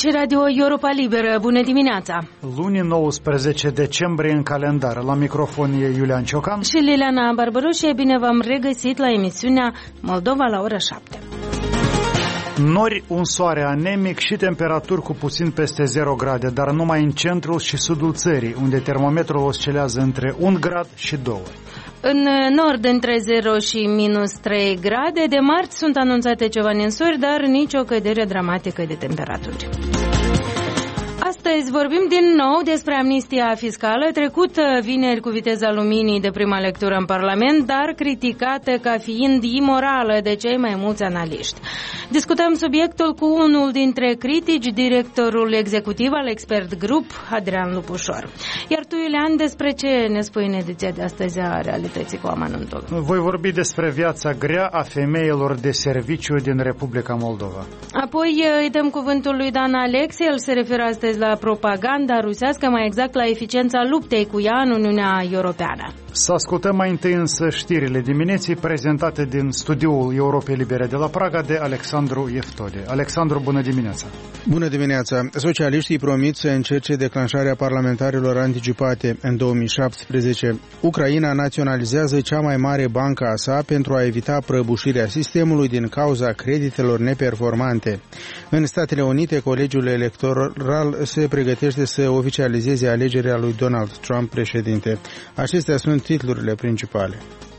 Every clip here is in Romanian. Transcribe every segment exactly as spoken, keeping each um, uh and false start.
Aici Radio Europa Liberă. Bună dimineața! Luni nouăsprezece decembrie în calendar. La microfon e Iulian Ciocan și Liliana Barbaroșie. Bine v-am regăsit la emisiunea Moldova la ora șapte. Nori, un soare anemic și temperaturi cu puțin peste zero grade, dar numai în centrul și sudul țării, unde termometrul oscilează între un grad și doi. În nord între zero și minus trei grade, de marți sunt anunțate ceva ninsori, dar nicio cădere dramatică de temperaturi. Astăzi vorbim din nou despre amnistia fiscală, trecută vineri cu viteza luminii de prima lectură în Parlament, dar criticată ca fiind imorală de cei mai mulți analiști. Discutăm subiectul cu unul dintre critici, directorul executiv al Expert Group, Adrian Lupușor. Iar tu, Iulian, despre ce ne spui în ediția de astăzi a Realității cu amănuntul? Voi vorbi despre viața grea a femeilor de serviciu din Republica Moldova. Apoi îi dăm cuvântul lui Dan Alexe, el se referă astăzi la propaganda rusească, mai exact la eficiența luptei cu ea în Uniunea Europeană. Să ascultăm mai întâi însă știrile dimineții prezentate din studioul Europei Libere de la Praga de Alexandru Eftode. Alexandru, bună dimineața! Bună dimineața! Socialiștii promit să încerce declanșarea parlamentarilor anticipate în două mii șaptesprezece. Ucraina naționalizează cea mai mare bancă a sa pentru a evita prăbușirea sistemului din cauza creditelor neperformante. În Statele Unite, Colegiul Electoral se pregătește să oficializeze alegerea lui Donald Trump președinte. Acestea sunt titlurile principale.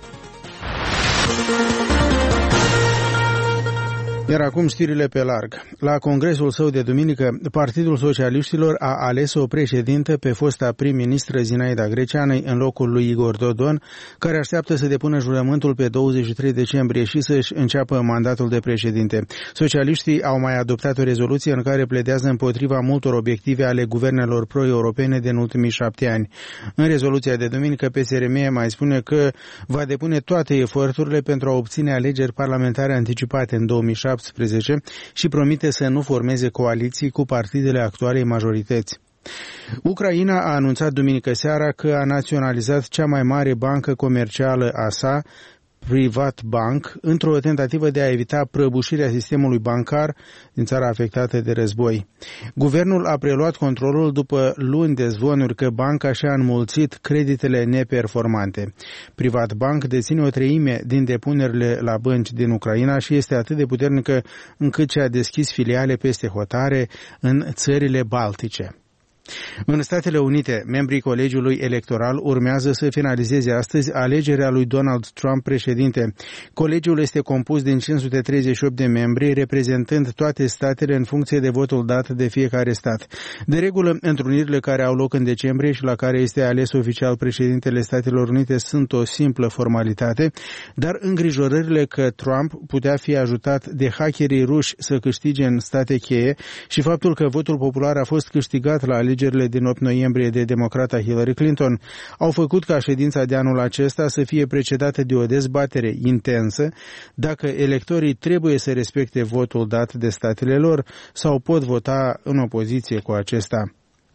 Iar acum știrile pe larg. La congresul său de duminică, Partidul Socialiștilor a ales o președintă pe fosta prim-ministră Zinaida Greceană în locul lui Igor Dodon, care așteaptă să depună jurământul pe douăzeci și trei decembrie și să-și înceapă mandatul de președinte. Socialiștii au mai adoptat o rezoluție în care pledează împotriva multor obiective ale guvernelor pro-europene din ultimii șapte ani. În rezoluția de duminică, P S R M mai spune că va depune toate eforturile pentru a obține alegeri parlamentare anticipate în două mii șaptesprezece și promite să nu formeze coaliții cu partidele actualei majorități. Ucraina a anunțat duminică seara că a naționalizat cea mai mare bancă comercială a sa, Privat Bank, într-o tentativă de a evita prăbușirea sistemului bancar din țara afectată de război. Guvernul a preluat controlul după luni de zvonuri că banca și-a înmulțit creditele neperformante. Privat Bank deține o treime din depunerile la bănci din Ucraina și este atât de puternică încât și-a deschis filiale peste hotare în țările baltice. În Statele Unite, membrii Colegiului Electoral urmează să finalizeze astăzi alegerea lui Donald Trump președinte. Colegiul este compus din cinci sute treizeci și opt de membri, reprezentând toate statele în funcție de votul dat de fiecare stat. De regulă, întrunirile care au loc în decembrie și la care este ales oficial președintele Statelor Unite sunt o simplă formalitate, dar îngrijorările că Trump putea fi ajutat de hackerii ruși să câștige în state cheie și faptul că votul popular a fost câștigat la alegerile din opt noiembrie de democrata Hillary Clinton au făcut ca ședința de anul acesta să fie precedată de o dezbatere intensă dacă electorii trebuie să respecte votul dat de statele lor sau pot vota în opoziție cu acesta.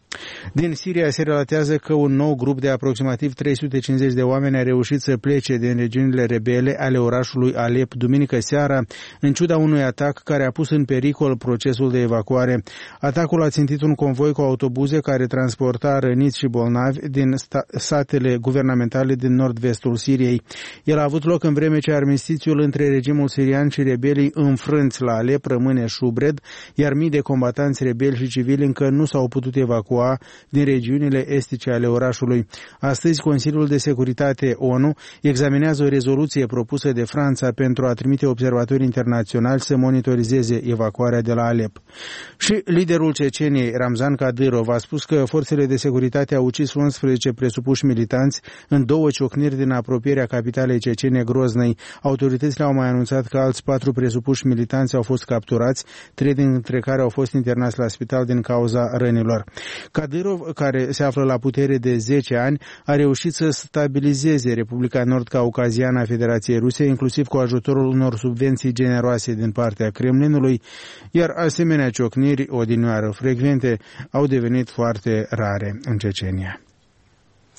Din Siria se relatează că un nou grup de aproximativ trei sute cincizeci de oameni a reușit să plece din regiunile rebele ale orașului Alep duminică seara, în ciuda unui atac care a pus în pericol procesul de evacuare. Atacul a țintit un convoi cu autobuze care transporta răniți și bolnavi din satele guvernamentale din nord-vestul Siriei. El a avut loc în vreme ce armistițiul între regimul sirian și rebelii înfrânți la Alep rămâne șubred, iar mii de combatanți rebeli și civili încă nu s-au putut evacua din regiunile estice ale orașului. Astăzi, Consiliul de Securitate O N U examinează o rezoluție propusă de Franța pentru a trimite observatori internaționali să monitorizeze evacuarea de la Alep. Și liderul Ceceniei, Ramzan Kadyrov, a spus că forțele de securitate au ucis unsprezece presupuși militanți în două ciocniri din apropierea capitalei cecene, Groznei. Autoritățile au mai anunțat că alți patru presupuși militanți au fost capturați, trei dintre care au fost internați la spital din cauza rănilor. Kadyrov, care se află la putere de zece ani, a reușit să stabilizeze Republica Nord-Caucaziană a Federației Ruse, inclusiv cu ajutorul unor subvenții generoase din partea Kremlinului, iar asemenea ciocniri, odinioară frecvente, au devenit foarte rare în Cecenia.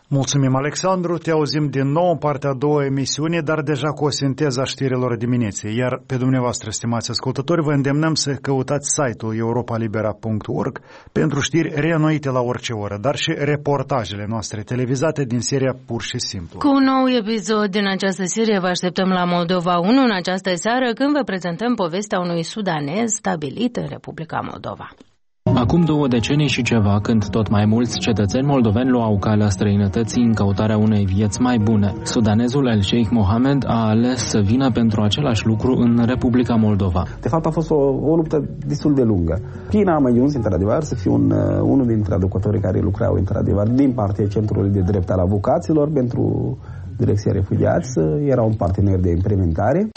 Mulțumim, Alexandru. Te auzim din nou în partea a doua emisiune, dar deja cu o sinteză a știrilor dimineții. Iar pe dumneavoastră, stimați ascultători, vă îndemnăm să căutați site-ul europa libera punct org pentru știri reînnoite la orice oră, dar și reportajele noastre televizate din seria Pur și Simplu. Cu un nou episod din această serie vă așteptăm la Moldova unu în această seară, când vă prezentăm povestea unui sudanez stabilit în Republica Moldova. Acum două decenii și ceva, când tot mai mulți cetățeni moldoveni luau calea străinătății în căutarea unei vieți mai bune, sudanezul El Sheikh Mohamed a ales să vină pentru același lucru în Republica Moldova. De fapt a fost o, o luptă destul de lungă. Până am ajuns, într-adevăr, să fiu un, unul dintre traducătorii care lucrau, într-adevăr, din partea Centrului de Drept al Avocaților pentru Direcția Refugiați. Era un partener de implementare.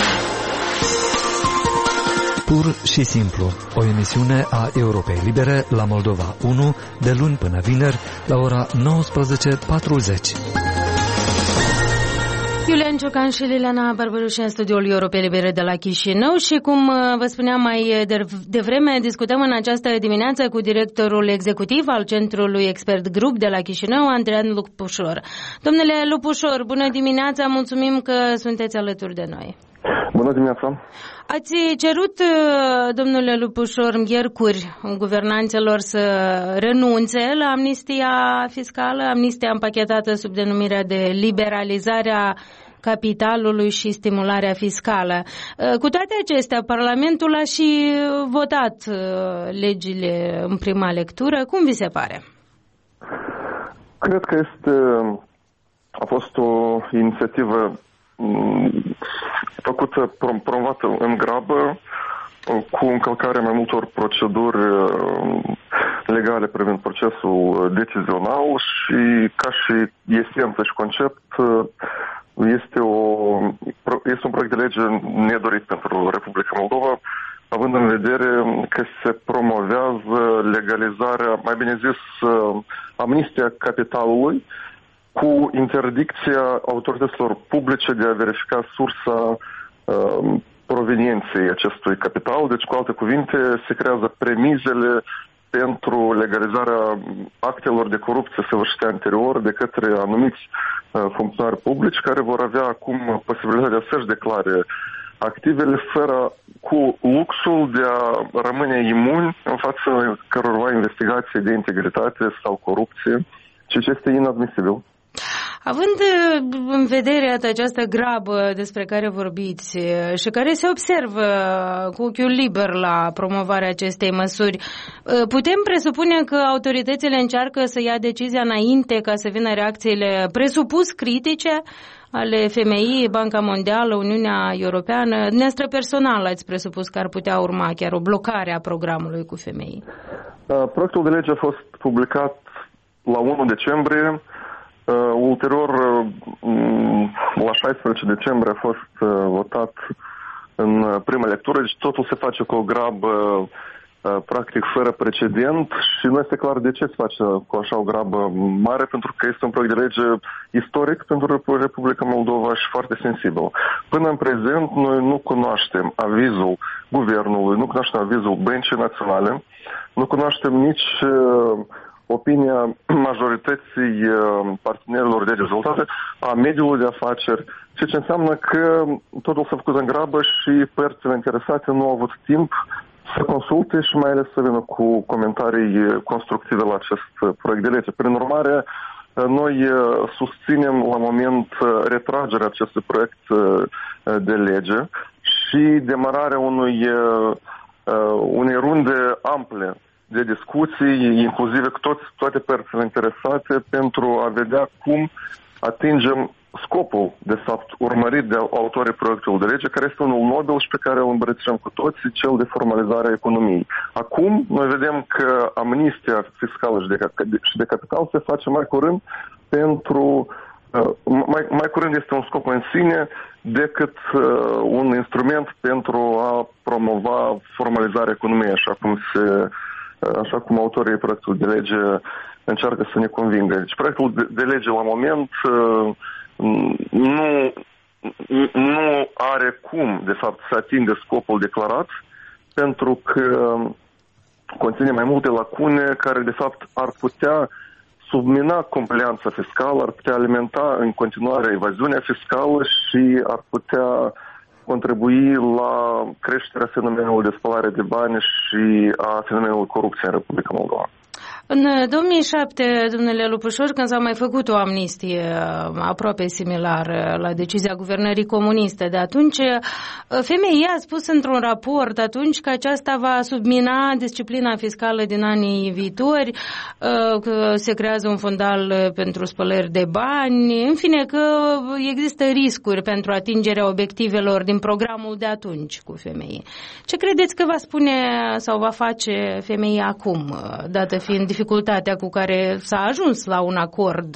Pur și simplu, o emisiune a Europei Libere la Moldova unu, de luni până vineri, la ora nouăsprezece patruzeci. Iulian Ciocan și Liliana Barbaruș în studioul Europei Libere de la Chișinău și, cum vă spuneam mai devreme, discutăm în această dimineață cu directorul executiv al Centrului Expert Group de la Chișinău, Andrean Lupușor. Domnule Lupușor, bună dimineața, mulțumim că sunteți alături de noi. Bună dimineața! Ați cerut, domnule Lupușor, miercuri guvernanților să renunțe la amnistia fiscală, amnistia împachetată sub denumirea de liberalizarea capitalului și stimularea fiscală. Cu toate acestea, Parlamentul a și votat legile în prima lectură. Cum vi se pare? Cred că este, a fost o inițiativă făcută, promovată în grabă, cu încălcarea mai multor proceduri legale privind procesul decizional și, ca și esență și concept, este, o, este un proiect de lege nedorit pentru Republica Moldova, având în vedere că se promovează legalizarea, mai bine zis, amnistia capitalului, cu interdicția autorităților publice de a verifica sursa uh, provenienței acestui capital. Deci, cu alte cuvinte, se creează premizele pentru legalizarea actelor de corupție săvârșite anterior de către anumiți uh, funcționari publici, care vor avea acum posibilitatea să-și declare activele fără, cu luxul de a rămâne imuni în fața cărorva investigații de integritate sau corupție, ceea ce este inadmisibil. Având în vedere această grabă despre care vorbiți și care se observă cu ochiul liber la promovarea acestei măsuri, putem presupune că autoritățile încearcă să ia decizia înainte ca să vină reacțiile presupus critice ale F M I, Banca Mondială, Uniunea Europeană? Dumneavoastră personal ați presupus că ar putea urma chiar o blocare a programului cu F M I. Proiectul de lege a fost publicat la unu decembrie. Uh, ulterior, uh, la șaisprezece decembrie a fost uh, votat în prima lectură, deci totul se face cu o grabă uh, practic fără precedent și nu este clar de ce se face cu așa o grabă mare, pentru că este un proiect de lege istoric pentru Republica Moldova și foarte sensibil. Până în prezent, noi nu cunoaștem avizul guvernului, nu cunoaștem avizul Băncii Naționale, nu cunoaștem nici uh, opinia majorității partenerilor de rezultate a mediului de afaceri, ceea ce înseamnă că totul s-a făcut în grabă și părțile interesate nu au avut timp să consulte și mai ales să vină cu comentarii constructive la acest proiect de lege. Prin urmare, noi susținem la moment retragerea acestui proiect de lege și demararea unui, unei runde ample de discuții, inclusiv cu toți, toate părțile interesate, pentru a vedea cum atingem scopul, de fapt, urmărit de autorii proiectului de lege, care este unul nobil și pe care îl îmbrățișăm cu toții, cel de formalizare a economiei. Acum, noi vedem că amnistia fiscală și de, și de capital se face mai curând pentru... Mai, mai curând este un scop în sine decât uh, un instrument pentru a promova formalizarea economiei, așa cum se... așa cum autorii proiectului de lege încearcă să ne convingă. Deci proiectul de, de lege la moment nu, nu are cum, de fapt, să atingă scopul declarat, pentru că conține mai multe lacune care, de fapt, ar putea submina complianța fiscală, ar putea alimenta în continuare evaziunea fiscală și ar putea contribui la creșterea fenomenului de spălare de bani și a fenomenului corupției în Republica Moldova. În două mii șapte, domnule Lupușor, când s-a mai făcut o amnistie aproape similară la decizia guvernării comuniste de atunci, F M I a spus într-un raport atunci că aceasta va submina disciplina fiscală din anii viitori, că se creează un fondal pentru spălări de bani, în fine că există riscuri pentru atingerea obiectivelor din programul de atunci cu F M I. Ce credeți că va spune sau va face F M I acum, dată fiind dificultatea cu care s-a ajuns la un acord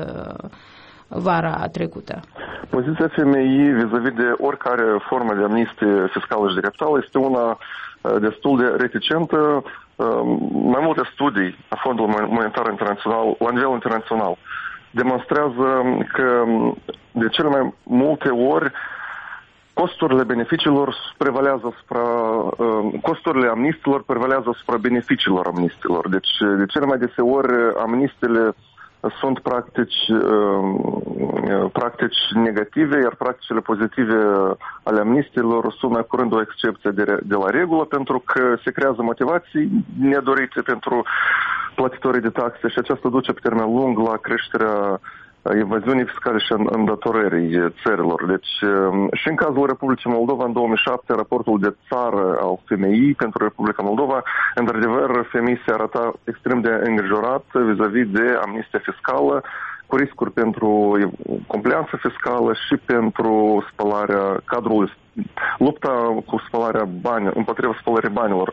vara trecută? Poziția F M I vis-a-vis de oricare formă de amnistie fiscală și dreptală este una destul de reticentă. Mai multe studii a Fondului Monetar Internațional, la nivel internațional, demonstrează că de cele mai multe ori costurile beneficiilor prevalează asupra, costurile amnistilor prevalează asupra beneficiilor amnistilor. Deci, de cele mai deseori, amnistele sunt practici, practici negative, iar practicile pozitive ale amnistilor sunt mai curând o excepție de, de la regulă, pentru că se creează motivații nedorite pentru plătitorii de taxe și aceasta duce pe termen lung la creșterea evaziunii fiscale și îndatorării țărilor. Deci, și în cazul Republicii Moldova, în două mii șapte, raportul de țară al F M I pentru Republica Moldova, într-adevăr, F M I se arăta extrem de îngrijorat vis-a-vis de amnistia fiscală, cu riscuri pentru complianță fiscală și pentru spălarea cadrului, lupta cu spălarea bani, împotriva spălării banilor.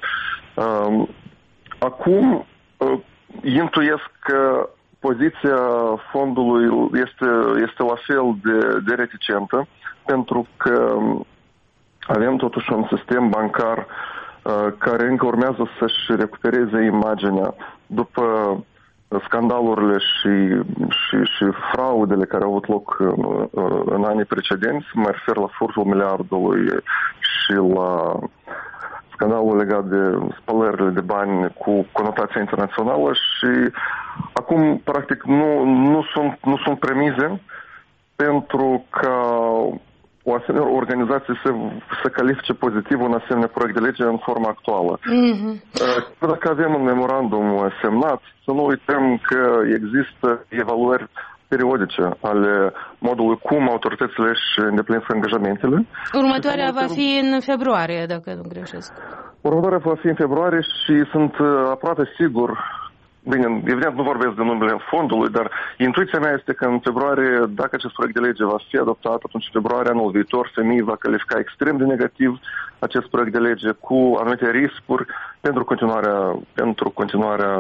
Acum, intuiesc că poziția fondului este, este la fel de, de reticentă, pentru că avem totuși un sistem bancar uh, care încă urmează să-și recupereze imaginea după scandalurile și, și, și fraudele care au avut loc în, în anii precedenți. Mă refer la furtul miliardului și la scandalul legat de spălările de bani cu conotație internațională și acum, practic, nu, nu, sunt, nu sunt premize pentru ca o asemenea organizație să, să califice pozitiv un asemenea proiect de lege în forma actuală. Mm-hmm. Dacă avem un memorandum semnat, să nu uităm că există evaluări periodice ale modului cum autoritățile își îndeplinesc angajamentele. Următoarea va fi în februarie, dacă nu greșesc. Următoarea va fi în februarie și sunt aproape sigur, bine, evident nu vorbesc de numele fondului, dar intuiția mea este că în februarie, dacă acest proiect de lege va fi adoptat, atunci în februarie anul viitor F M I va califica extrem de negativ acest proiect de lege cu anumite riscuri pentru continuarea, pentru continuarea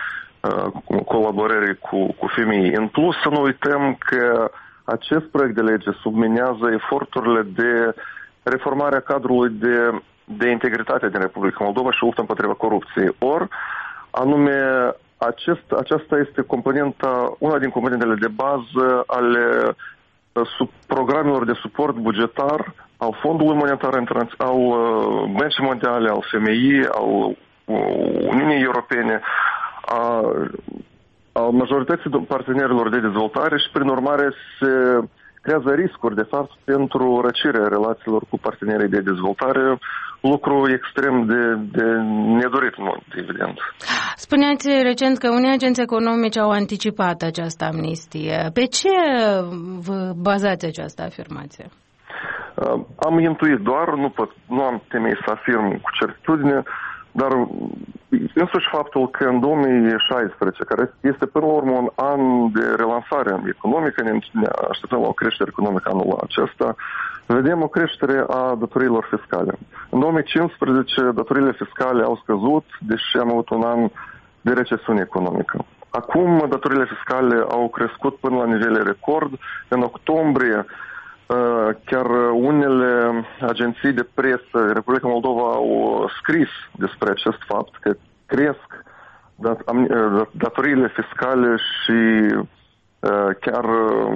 colaborării cu, cu F M I. În plus, să nu uităm că acest proiect de lege subminează eforturile de reformare a cadrului de, de integritate din Republica Moldova și luptă împotriva corupției. Or, anume, acest, aceasta este componenta, una din componentele de bază ale sub programelor de suport bugetar al Fondului Monetar Internațional, al Băncii Mondiale, al F M I, al Uniunii Europene, a, a majorității partenerilor de dezvoltare și, prin urmare, se creează riscuri, de fapt, pentru răcirea relațiilor cu partenerii de dezvoltare, lucru extrem de, de nedorit, în mod evident. Spuneați recent că unii agenți economici au anticipat această amnistie. Pe ce vă bazați această afirmație? Am intuit doar, nu, pot, nu am temei să afirm cu certitudine, dar însuși faptul că în două mii șaisprezece, care este până la urmă un an de relansare economică, ne așteptăm la o creștere economică anul acesta, vedem o creștere a datoriilor fiscale. În două mii cincisprezece, datoriile fiscale au scăzut, deși am avut un an de recesiune economică. Acum, datoriile fiscale au crescut până la nivele record. În octombrie, chiar unele agenții de presă în Republica Moldova au scris despre acest fapt, că cresc datoriile fiscale și chiar,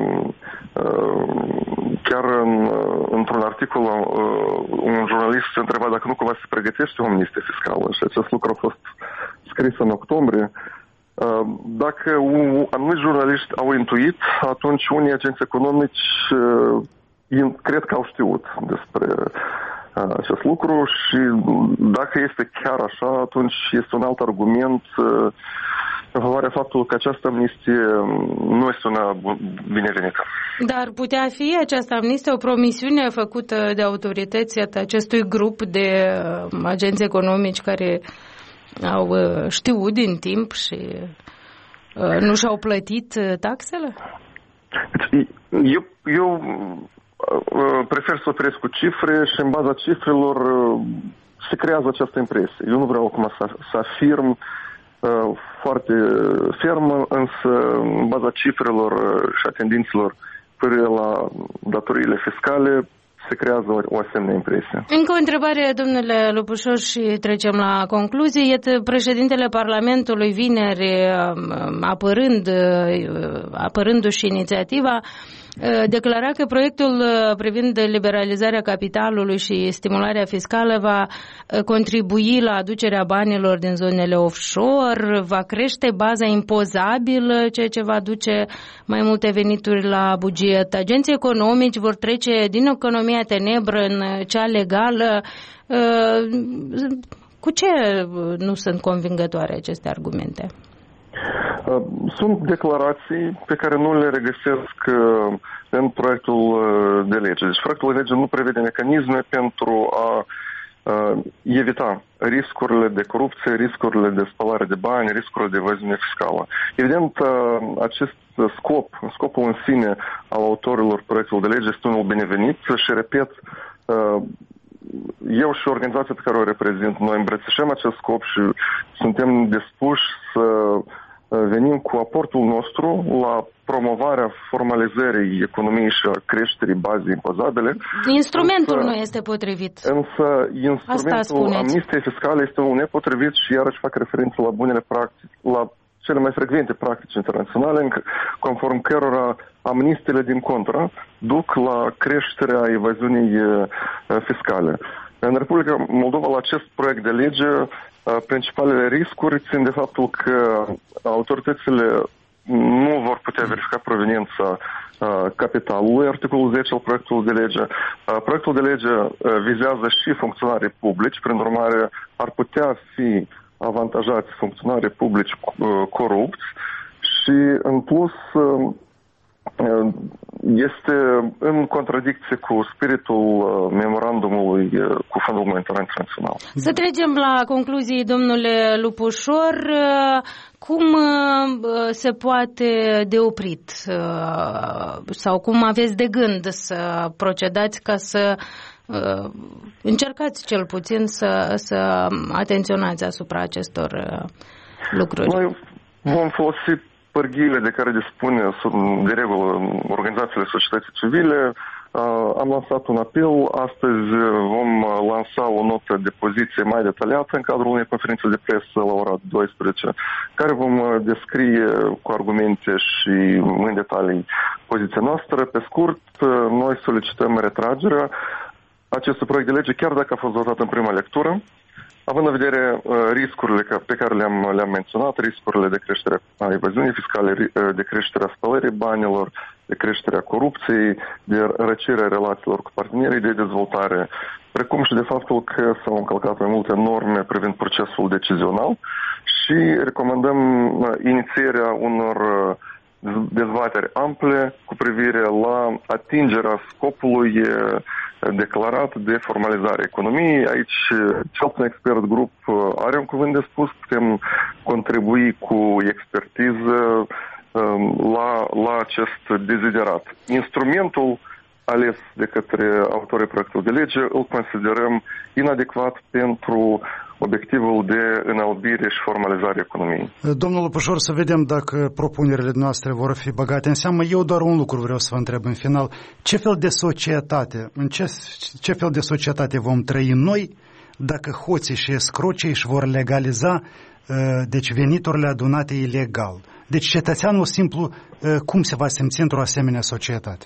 chiar în, într-un articol un jurnalist se întreba dacă nu cumva se pregătește o amnistie fiscală și acest lucru a fost scris în octombrie. Dacă anumiți jurnaliști au intuit, atunci unii agenți economici cred că au știut despre acest lucru și dacă este chiar așa, atunci este un alt argument în favoarea faptului că această amnistie nu este una binevenită. Dar putea fi această amnistie o promisiune făcută de autorități acestui grup de agenți economici care au știut din timp și nu și-au plătit taxele? Eu, eu prefer să operez cu cifre și în baza cifrelor se creează această impresie. Eu nu vreau acum să, să afirm foarte fermă, însă în baza cifrelor și a tendințelor până la datoriile fiscale se creează o, o asemenea impresie. Încă o întrebare, domnule Lupușor, și trecem la concluzie. Iată, președintele Parlamentului vineri, apărând, apărându-și inițiativa, declara că proiectul privind liberalizarea capitalului și stimularea fiscală va contribui la aducerea banilor din zonele offshore, va crește baza impozabilă, ceea ce va aduce mai multe venituri la buget. Agenții economici vor trece din economia tenebră în cea legală. Cu ce nu sunt convingătoare aceste argumente? Sunt declarații pe care nu le regăsesc în proiectul de lege. Deci proiectul de lege nu prevede mecanisme pentru a evita riscurile de corupție, riscurile de spălare de bani, riscurile de evaziune fiscală. Evident, acest scop, scopul în sine al autorilor proiectului de lege este unul binevenit și, repet, eu și organizația pe care o reprezint, noi îmbrățișăm acest scop și suntem dispuși să venim cu aportul nostru la promovarea formalizării economiei și a creșterii bazei impozabile. Instrumentul însă, nu este potrivit. Însă instrumentul amnistiei fiscale este unul nepotrivit și iarăși fac referință la bunele practici, la cele mai frecvente practici internaționale, conform cărora amnistiile din contră duc la creșterea evaziunii fiscale. În Republica Moldova, la acest proiect de lege, principalele riscuri țin de faptul că autoritățile nu vor putea verifica proveniența capitalului, articolul zece al proiectului de lege. Proiectul de lege vizează și funcționarii publici, prin urmare ar putea fi avantajați funcționarii publici corupți și, în plus, este în contradicție cu spiritul memorandumului cu Fondul Monetar Internațional. Să trecem la concluzii, domnule Lupușor. Cum se poate de oprit sau cum aveți de gând să procedați ca să încercați cel puțin să, să atenționați asupra acestor lucruri? Noi vom folosi pârghiile de care dispune de regulă organizațiile societății civile. Am lansat un apel. Astăzi vom lansa o notă de poziție mai detaliată în cadrul unei conferințe de presă la ora douăsprezece, care vom descrie cu argumente și în detalii poziția noastră. Pe scurt, noi solicităm retragerea acestui proiect de lege, chiar dacă a fost votat în prima lectură, având în vedere uh, riscurile pe care le-am, le-am menționat, riscurile de creștere a evaziunii fiscale, de creșterea spălării banilor, de creșterea corupției, de răcirea relațiilor cu partenerii de dezvoltare, precum și de faptul că s-au încălcat mai multe norme privind procesul decizional și recomandăm uh, inițierea unor uh, dezbateri ample cu privire la atingerea scopului uh, declarat de formalizare economiei. Aici, cel puțin Expert Group are un cuvânt de spus, putem contribui cu expertiză la, la acest deziderat. Instrumentul ales de către autorii proiectului de lege îl considerăm inadecvat pentru obiectivul de înalbire și formalizare economiei. Domnul Lupușor, să vedem dacă propunerile noastre vor fi băgate în seamă. Eu doar un lucru vreau să vă întreb în final. Ce fel de societate, în ce, ce fel de societate vom trăi noi dacă hoții și escrocii își vor legaliza deci veniturile adunate ilegal? Deci cetățeanul simplu cum se va simți într-o asemenea societate?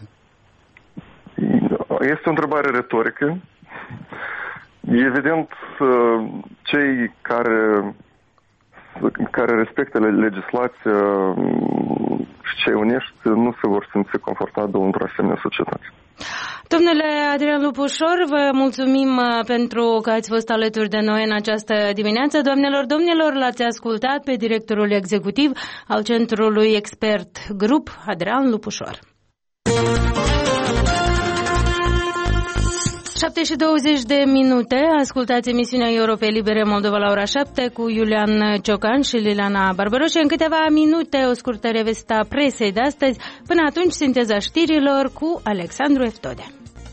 Este o întrebare retorică. Evident, cei care care respectă legislația și cei onești nu se vor simți confortabil într-o asemenea societate. Domnule Adrian Lupușor, vă mulțumim pentru că ați fost alături de noi în această dimineață. Doamnelor, domnilor, l-ați ascultat pe directorul executiv al Centrului Expert Group, Adrian Lupușor. șapte și douăzeci de minute, ascultați emisiunea Europei Libere Moldova la ora șapte cu Iulian Ciocan și Liliana Barbaroș. În câteva minute o scurtă revistă a presei de astăzi. Până atunci, sinteza știrilor cu Alexandru Eftodea.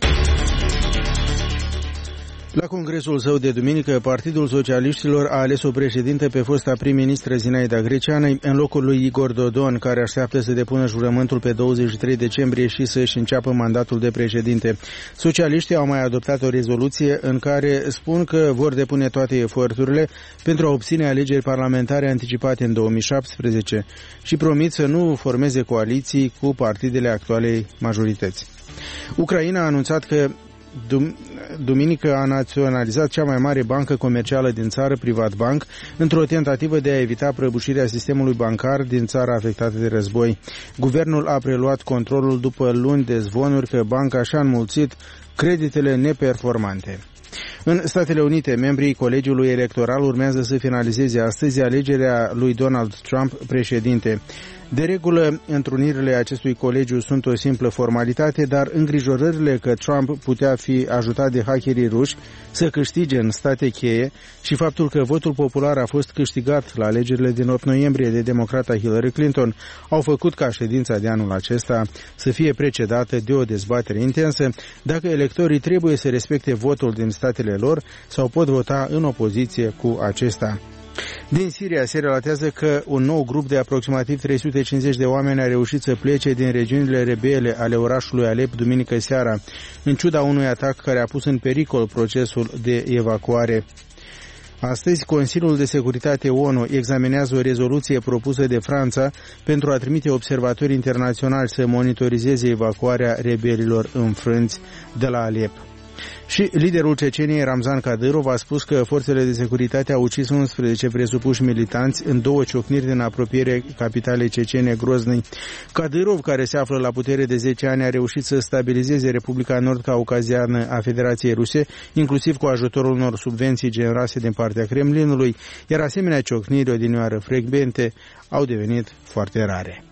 La congresul său de duminică, Partidul Socialiștilor a ales o președinte pe fosta prim-ministră Zinaida Greceană în locul lui Igor Dodon, care așteaptă să depună jurământul pe douăzeci și trei decembrie și să-și înceapă mandatul de președinte. Socialiștii au mai adoptat o rezoluție în care spun că vor depune toate eforturile pentru a obține alegeri parlamentare anticipate în două mii șaptesprezece și promit să nu formeze coaliții cu partidele actualei majorități. Ucraina a anunțat că duminică a naționalizat cea mai mare bancă comercială din țară, Privatbank, într-o tentativă de a evita prăbușirea sistemului bancar din țara afectată de război. Guvernul a preluat controlul după luni de zvonuri că banca și-a înmulțit creditele neperformante. În Statele Unite, membrii Colegiului Electoral urmează să finalizeze astăzi alegerea lui Donald Trump președinte. De regulă, întrunirile acestui colegiu sunt o simplă formalitate, dar îngrijorările că Trump putea fi ajutat de hackerii ruși să câștige în state cheie și faptul că votul popular a fost câștigat la alegerile din opt noiembrie de democrata Hillary Clinton au făcut ca ședința de anul acesta să fie precedată de o dezbatere intensă dacă electorii trebuie să respecte votul din statele lor sau pot vota în opoziție cu acesta. Din Siria se relatează că un nou grup de aproximativ trei sute cincizeci de oameni a reușit să plece din regiunile rebele ale orașului Alep duminică seara, în ciuda unui atac care a pus în pericol procesul de evacuare. Astăzi, Consiliul de Securitate ONU examinează o rezoluție propusă de Franța pentru a trimite observatori internaționali să monitorizeze evacuarea rebelilor înfrânți de la Alep. Și liderul Ceceniei, Ramzan Kadyrov, a spus că forțele de securitate au ucis unsprezece presupuși militanți în două ciocniri din apropiere capitalei cecene, Grozny. Kadyrov, care se află la putere de zece ani, a reușit să stabilizeze Republica Nord-Caucaziană a Federației Ruse, inclusiv cu ajutorul unor subvenții generoase din partea Kremlinului, iar asemenea ciocniri odinioară frecvente au devenit foarte rare.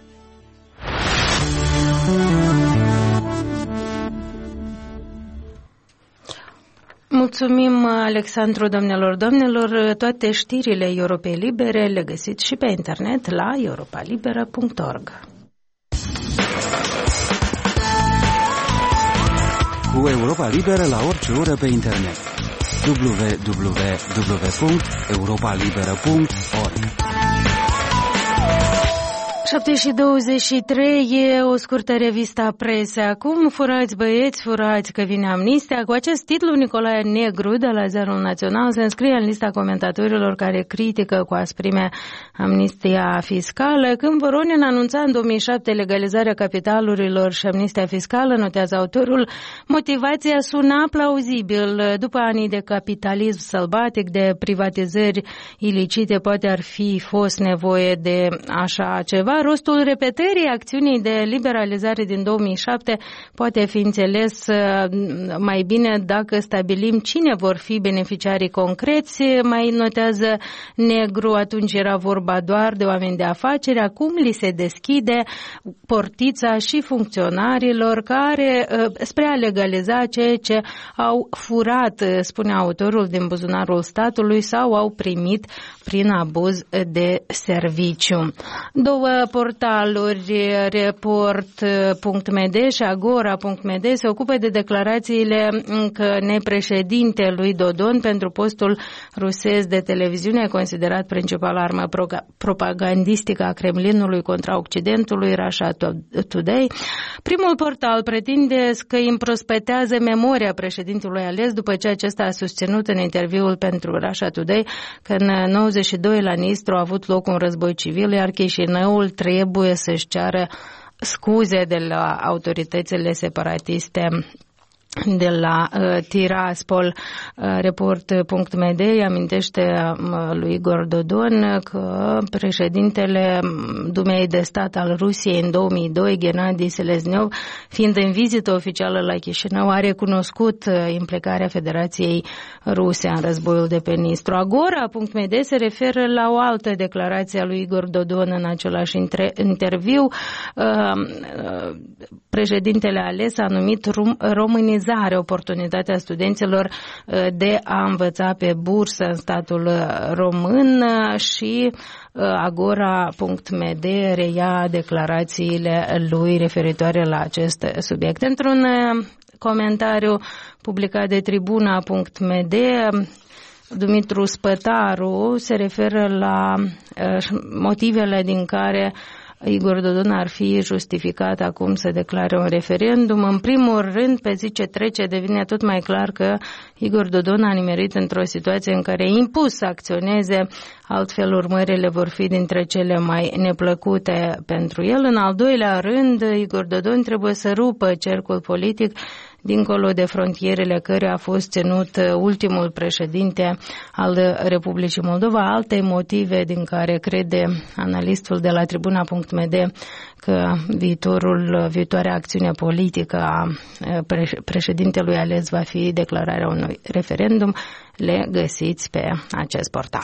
Mulțumim, Alexandru, domnilor, domnilor. Toate știrile Europei Libere le găsiți și pe internet la europa liberă punct org. Cu Europa Liberă la orice oră pe internet. w w w punct europa liberă punct org. șapte și douăzeci și trei e o scurtă revistă a presei. Acum, furați băieți, furați că vine amnistia. Cu acest titlu, Nicolae Negru de la Ziarul Național se înscrie în lista comentatorilor care critică cu asprime amnistia fiscală. Când Voronin anunța în două mii șapte legalizarea capitalurilor și amnistia fiscală, notează autorul, motivația suna plauzibil. După anii de capitalism sălbatic, de privatizări ilicite, poate ar fi fost nevoie de așa ceva. Rostul repetării acțiunii de liberalizare din două mii șapte poate fi înțeles mai bine dacă stabilim cine vor fi beneficiarii concreți. Mai notează Negru, atunci era vorba doar de oameni de afaceri, acum li se deschide portița și funcționarilor care spre a legaliza ceea ce au furat, spune autorul, din buzunarul statului sau au primit prin abuz de serviciu. Două portaluri, report punct m d și agora punct m d, se ocupă de declarațiile că nepreședintelui Dodon pentru postul rusesc de televiziune, considerat principala armă propagandistică a Kremlinului contra Occidentului, Russia Today. Primul portal pretinde că îi împrospetează memoria președintelui ales după ce acesta a susținut în interviul pentru Russia Today că în nouăzeci și doi la Nistru a avut loc un război civil, iar Chișinăul trebuie să-și ceară scuze de la autoritățile separatiste de la uh, Tiraspol. uh, Report punct m d îi amintește uh, lui Igor Dodon că președintele Dumei de Stat al Rusiei în două mii doi, Gennady Selezniov, fiind în vizită oficială la Chișinău, a recunoscut uh, implicarea Federației Ruse în războiul de pe Nistru. Agora punct m d se referă la o altă declarație a lui Igor Dodon în același intre- interviu. Uh, uh, președintele ales a numit rum- românii oportunitatea studenților de a învăța pe bursă în statul român și Agora punct m d reia declarațiile lui referitoare la acest subiect. Într-un comentariu publicat de Tribuna punct m d, Dumitru Spătaru se referă la motivele din care Igor Dodon ar fi justificat acum să declare un referendum. În primul rând, pe zi ce trece, devine tot mai clar că Igor Dodon a nimerit într-o situație în care e impus să acționeze, altfel urmările vor fi dintre cele mai neplăcute pentru el. În al doilea rând, Igor Dodon trebuie să rupă cercul politic dincolo de frontierele care a fost ținut ultimul președinte al Republicii Moldova. Alte motive din care crede analistul de la Tribuna punct m d că viitorul, viitoarea acțiune politică a președintelui ales va fi declararea unui referendum, le găsiți pe acest portal.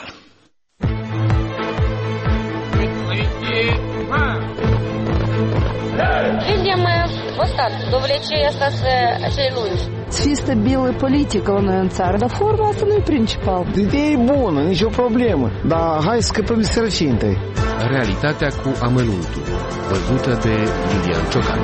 Видим вот так, довлечение остаться celui. Să fie stabilă politică la noi în țară, dar forma asta nu e principal. Ideea e bună, nicio problemă, dar hai să scăpăm de sărăcie întâi. Realitatea cu amănuntul, văzută de Lilian Ciocan.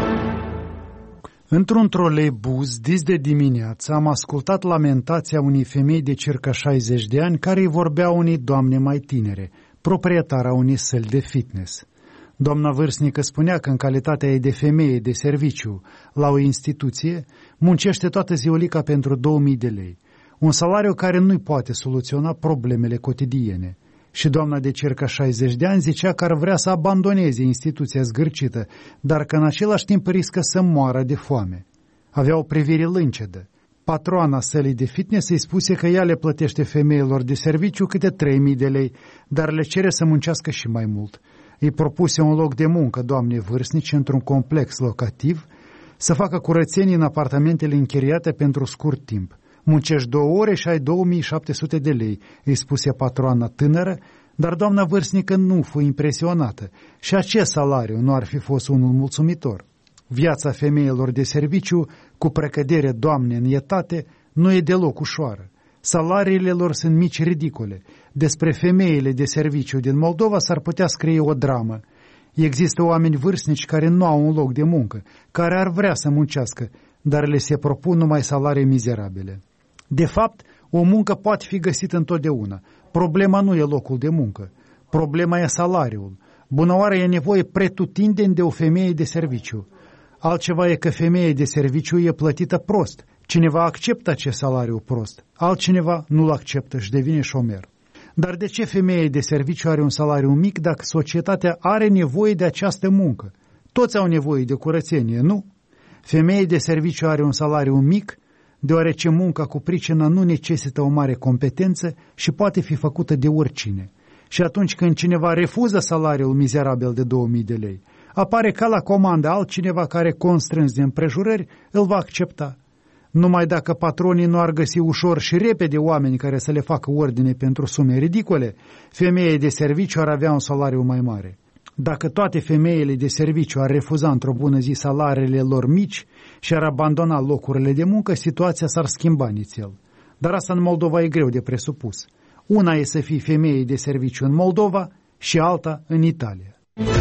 Într-un troleibuz, dis de dimineață, am ascultat lamentația unei femei de circa șaizeci de ani care îi vorbea unei doamne mai tinere, proprietara unei săli de fitness. Doamna vârstnică spunea că în calitatea ei de femeie de serviciu la o instituție, muncește toată ziulica pentru două mii de lei, un salariu care nu-i poate soluționa problemele cotidiene. Și doamna de circa șaizeci de ani zicea că ar vrea să abandoneze instituția zgârcită, dar că în același timp riscă să moară de foame. Avea o privire lâncedă. Patroana sălii de fitness îi spuse că ea le plătește femeilor de serviciu câte trei mii de lei, dar le cere să muncească și mai mult. Îi propuse un loc de muncă doamnei vârstnici într-un complex locativ, să facă curățenii în apartamentele închiriate pentru scurt timp. Muncești două ore și ai două mii șapte sute de lei, îi spuse patroana tânără, dar doamna vârstnică nu fu impresionată și acest salariu nu ar fi fost unul mulțumitor. Viața femeilor de serviciu, cu precădere doamne în etate, nu e deloc ușoară. Salariile lor sunt mici ridicole. Despre femeile de serviciu din Moldova s-ar putea scrie o dramă. Există oameni vârstnici care nu au un loc de muncă, care ar vrea să muncească, dar le se propun numai salarii mizerabile. De fapt, o muncă poate fi găsită întotdeauna. Problema nu e locul de muncă. Problema e salariul. Bunăoară e nevoie pretutindeni de o femeie de serviciu. Altceva e că femeia de serviciu e plătită prost. Cineva acceptă acest salariu prost, altcineva nu-l acceptă și devine șomer. Dar de ce femeia de serviciu are un salariu mic dacă societatea are nevoie de această muncă? Toți au nevoie de curățenie, nu? Femeia de serviciu are un salariu mic deoarece munca cu pricina nu necesită o mare competență și poate fi făcută de oricine. Și atunci când cineva refuză salariul mizerabil de două mii de lei, apare ca la comandă altcineva care, constrâns de împrejurări, îl va accepta. Numai dacă patronii nu ar găsi ușor și repede oameni care să le facă ordine pentru sume ridicole, femeile de serviciu ar avea un salariu mai mare. Dacă toate femeile de serviciu ar refuza într-o bună zi salariile lor mici și ar abandona locurile de muncă, situația s-ar schimba nițel. Dar asta în Moldova e greu de presupus. Una e să fii femeie de serviciu în Moldova și alta în Italia.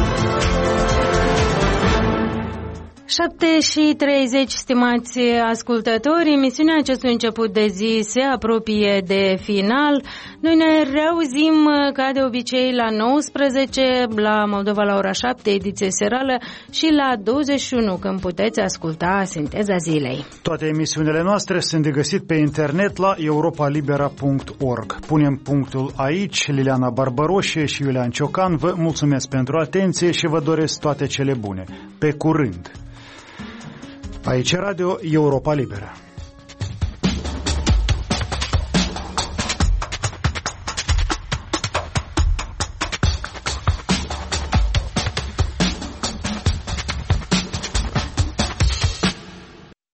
șapte și treizeci, stimați ascultători, emisiunea acestui început de zi se apropie de final. Noi ne reauzim ca de obicei la nouăsprezece, la Moldova la ora șapte, ediție serală, și la douăzeci și unu, când puteți asculta Sinteza Zilei. Toate emisiunile noastre sunt de găsit pe internet la europa libera punct org. Punem punctul aici. Liliana Barbaroșie și Iulian Ciocan vă mulțumesc pentru atenție și vă doresc toate cele bune. Pe curând! Aici Radio Europa Liberă.